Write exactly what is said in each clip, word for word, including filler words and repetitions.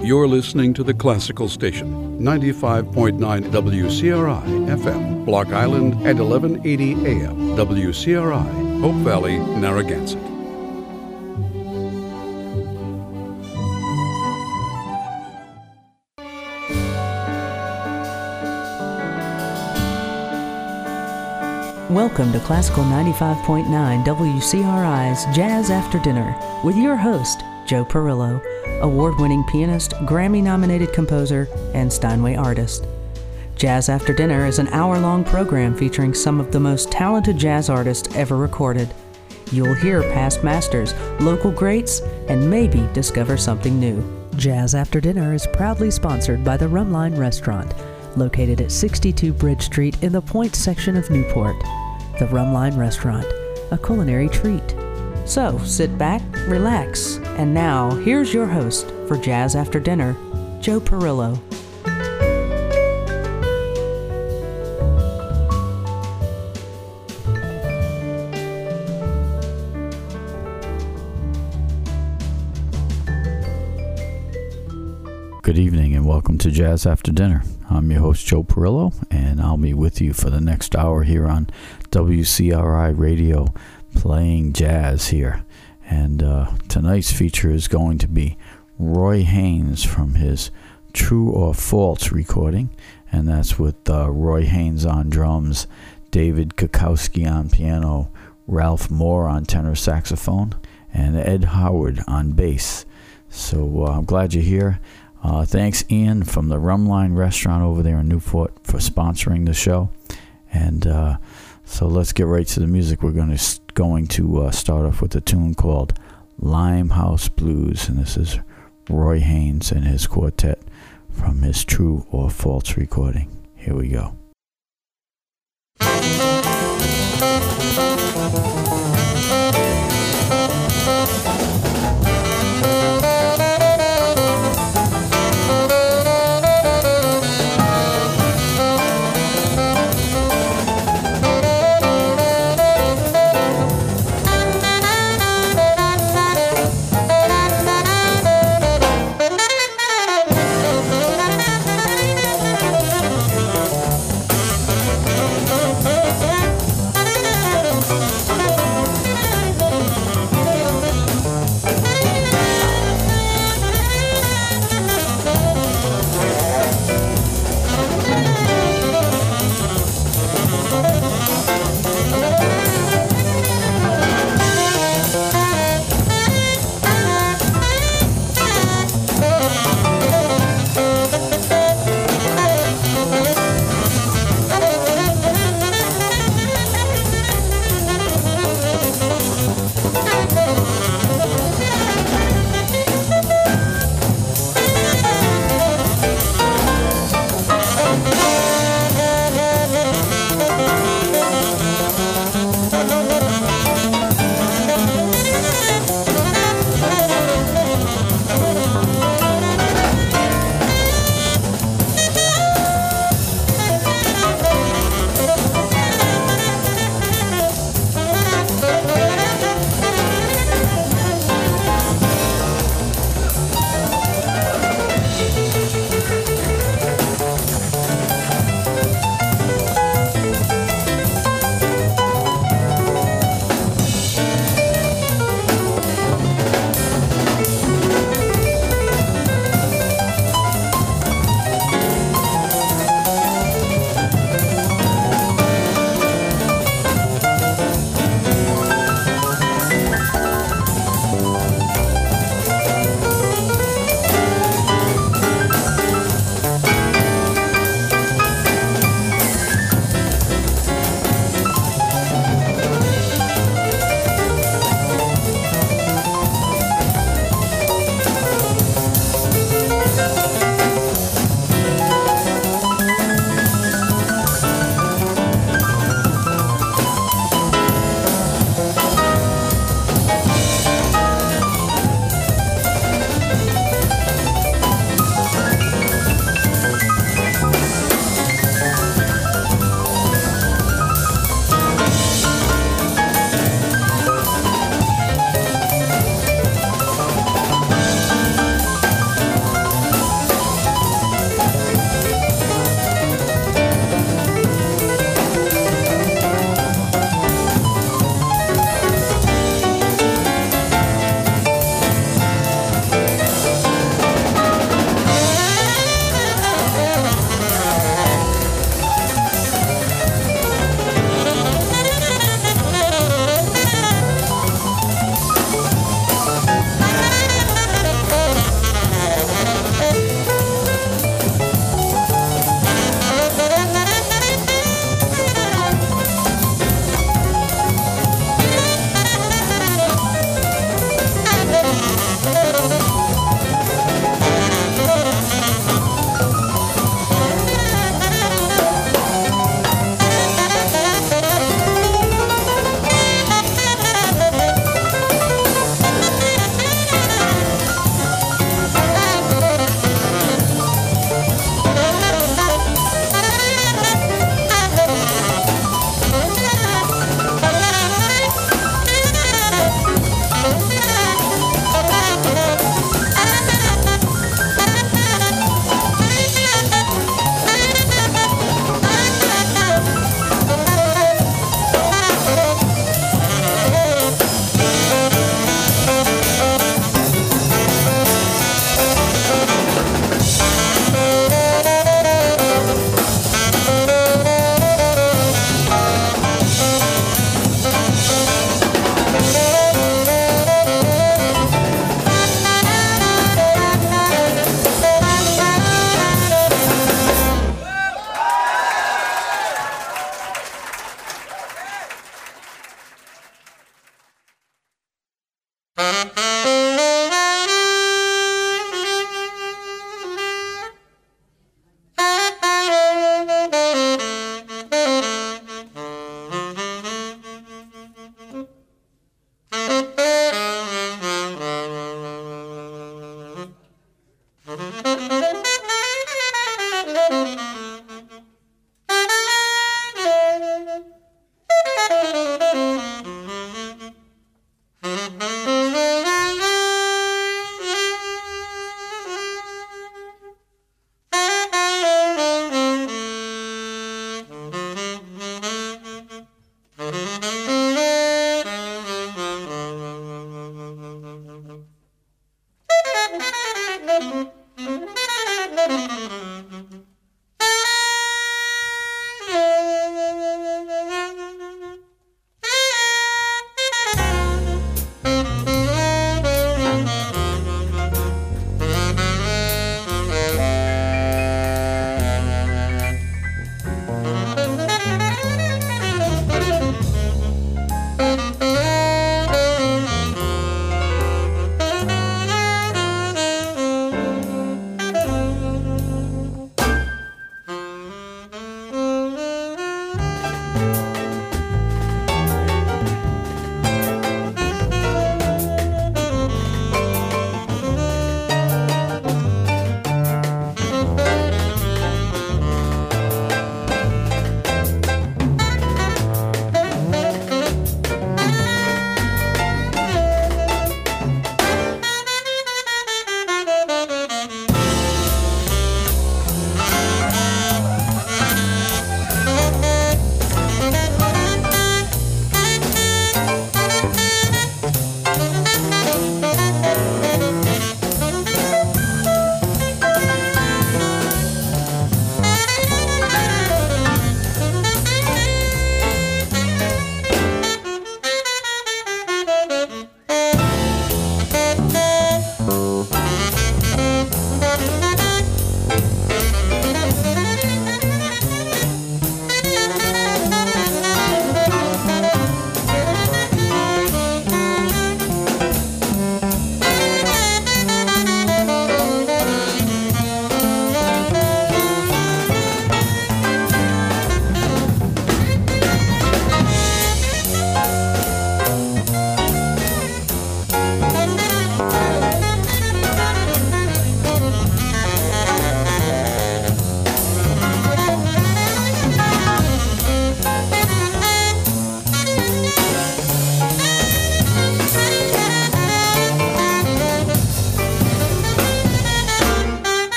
You're listening to the Classical Station, ninety-five point nine W C R I F M, Block Island, and eleven eighty A M, W C R I, Hope Valley, Narragansett. Welcome to Classical ninety-five point nine W C R I's Jazz After Dinner with your host, Joe Perillo, award-winning pianist, Grammy-nominated composer, and Steinway artist. Jazz After Dinner is an hour-long program featuring some of the most talented jazz artists ever recorded. You'll hear past masters, local greats, and maybe discover something new. Jazz After Dinner is proudly sponsored by the Rumline Restaurant, located at sixty-two Bridge Street in the Point section of Newport. The Rumline Restaurant, a culinary treat. So, sit back, relax, and now, here's your host for Jazz After Dinner, Joe Perillo. Good evening and welcome to Jazz After Dinner. I'm your host, Joe Perillo, and I'll be with you for the next hour here on W C R I Radio, playing jazz here. And uh, tonight's feature is going to be Roy Haynes from his True or False recording, and that's with uh, Roy Haynes on drums, David Kukowski on piano, Ralph Moore on tenor saxophone, and Ed Howard on bass. So uh, I'm glad you're here. Uh, thanks, Ian, from the Rumline Restaurant over there in Newport for sponsoring the show. And uh, so let's get right to the music. We're going to going to uh, start off with a tune called Limehouse Blues, and this is Roy Haynes and his quartet from his True or False recording. Here we go.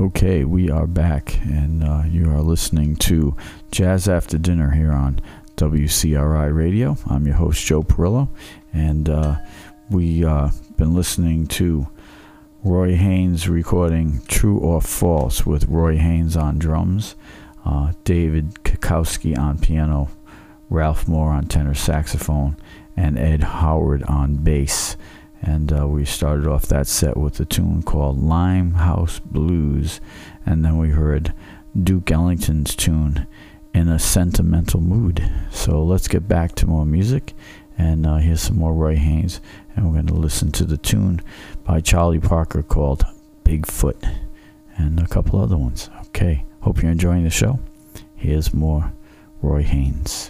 Okay, we are back, and uh, you are listening to Jazz After Dinner here on W C R I Radio. I'm your host, Joe Perillo, and uh, we uh, been listening to Roy Haynes recording True or False with Roy Haynes on drums, uh, David Kukowski on piano, Ralph Moore on tenor saxophone, and Ed Howard on bass. And uh, we started off that set with a tune called Limehouse Blues, and then we heard Duke Ellington's tune, In a Sentimental Mood. So let's get back to more music, and uh, here's some more Roy Haynes, and we're going to listen to the tune by Charlie Parker called Bigfoot, and a couple other ones. Okay, hope you're enjoying the show. Here's more Roy Haynes.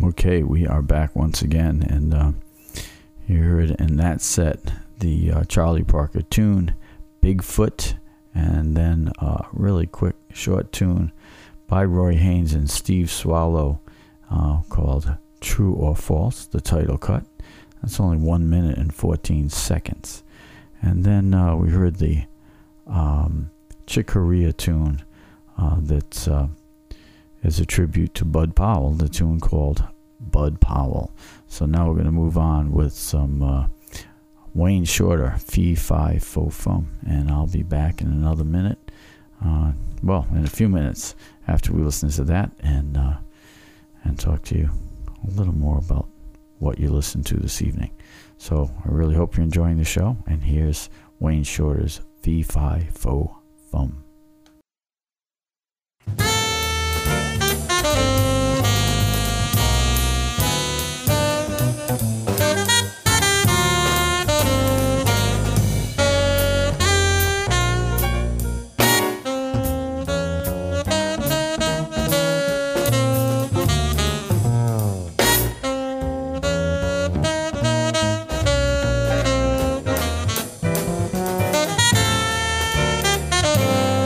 Okay, we are back once again, and uh, you heard in that set the uh, Charlie Parker tune, Bigfoot, and then a really quick short tune by Roy Haynes and Steve Swallow uh, called True or False, the title cut. That's only one minute and fourteen seconds. And then uh, we heard the um, Chick Corea tune uh, that uh, is a tribute to Bud Powell, the tune called Bud Powell. So now we're going to move on with some uh, Wayne Shorter, Fee Fi Fo Fum, and I'll be back in another minute. Uh, well, in a few minutes after we listen to that, and uh, and talk to you a little more about what you listened to this evening. So I really hope you're enjoying the show, and here's Wayne Shorter's Fee Fi Fo Fum. Thank you.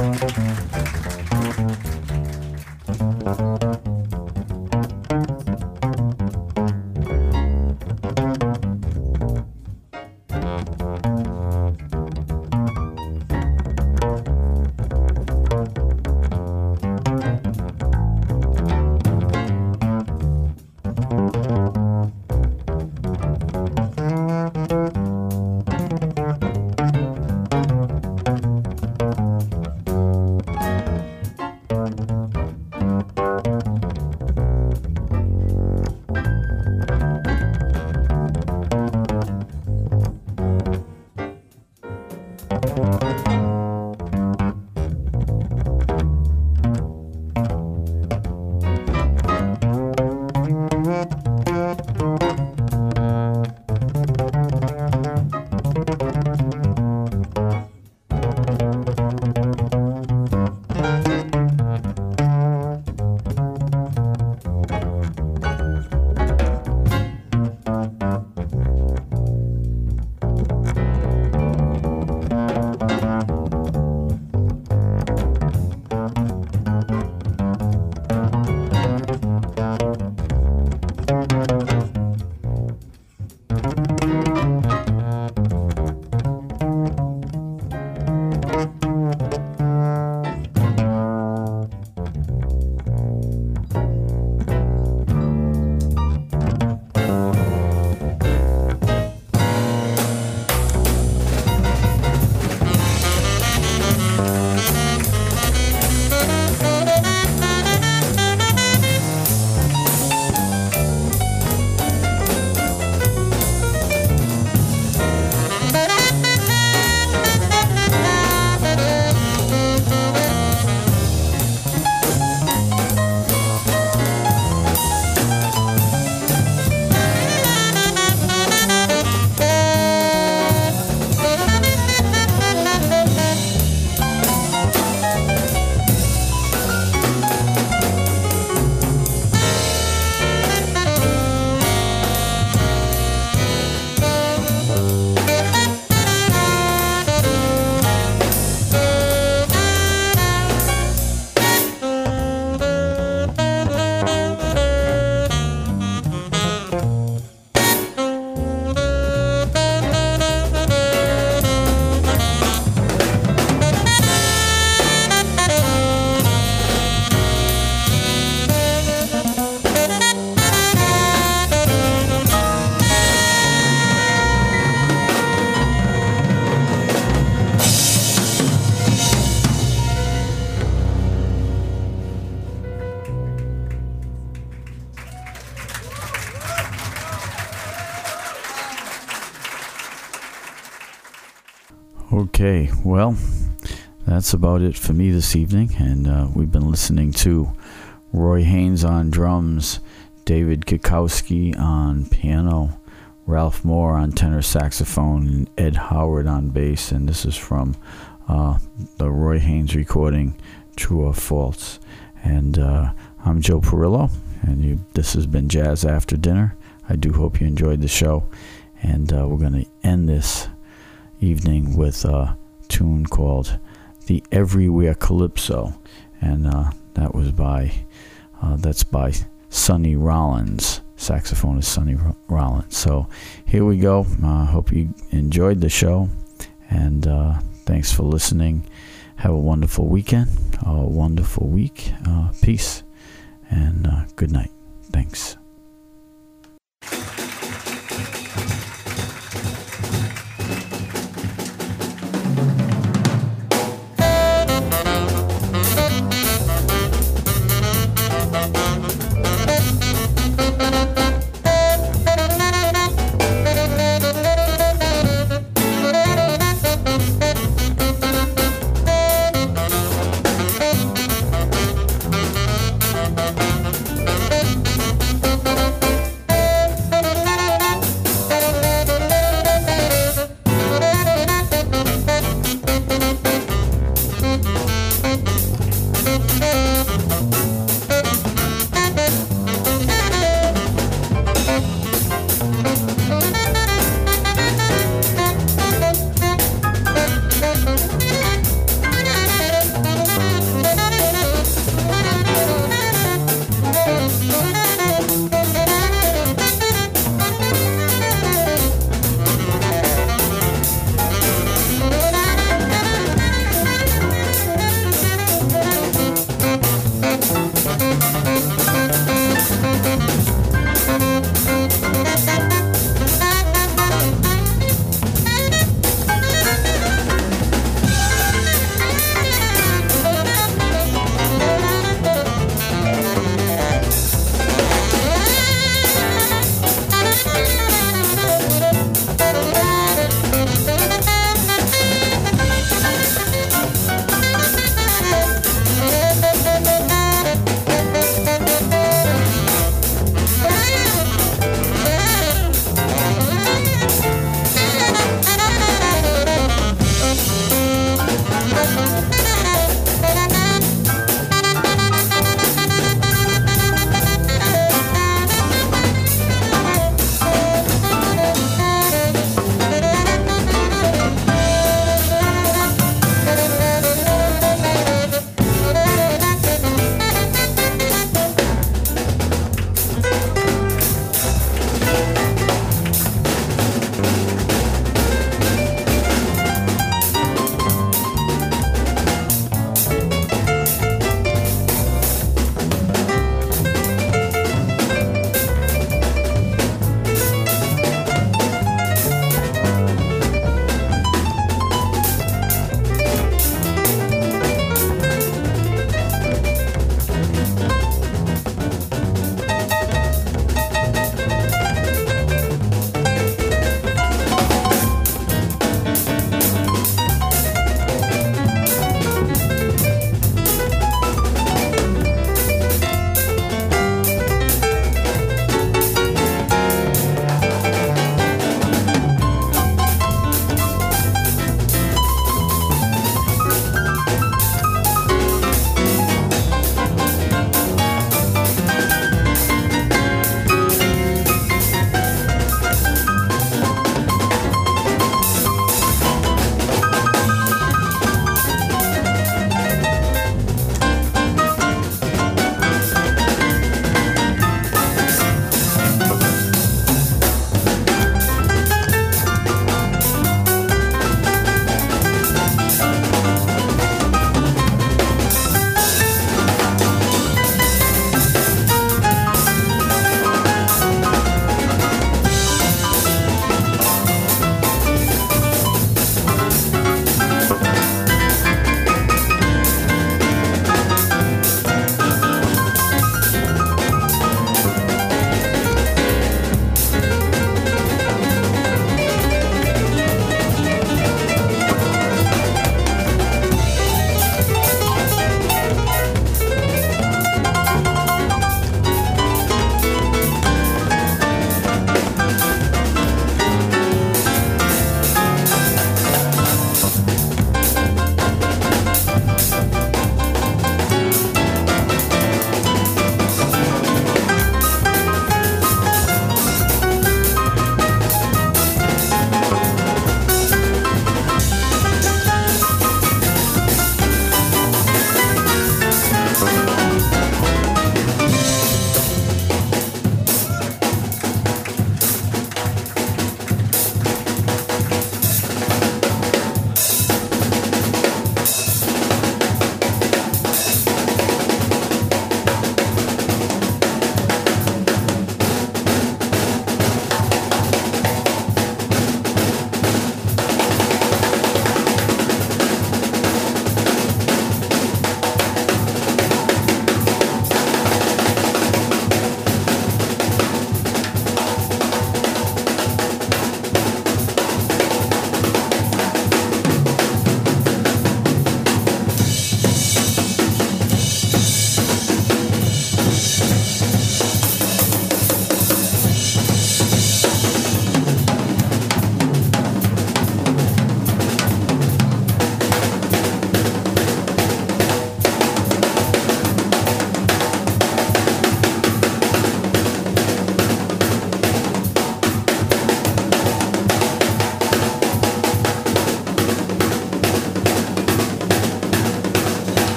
Okay, well, that's about it for me this evening, and uh, we've been listening to Roy Haynes on drums, David Kikowski on piano, Ralph Moore on tenor saxophone, and Ed Howard on bass, and this is from uh, the Roy Haynes recording, True or False. And uh, I'm Joe Perillo, and you, this has been Jazz After Dinner. I do hope you enjoyed the show, and uh, we're going to end this evening with a tune called The Everywhere Calypso, and uh, that was by uh, that's by Sonny Rollins, saxophonist Sonny Rollins. So here we go. I uh, hope you enjoyed the show, and uh, thanks for listening. Have a wonderful weekend, a wonderful week. Uh, peace, and uh, good night. Thanks.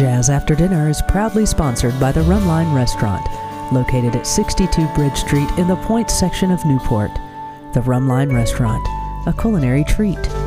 Jazz After Dinner is proudly sponsored by the Rumline Restaurant, located at sixty-two Bridge Street in the Point section of Newport. The Rumline Restaurant, a culinary treat.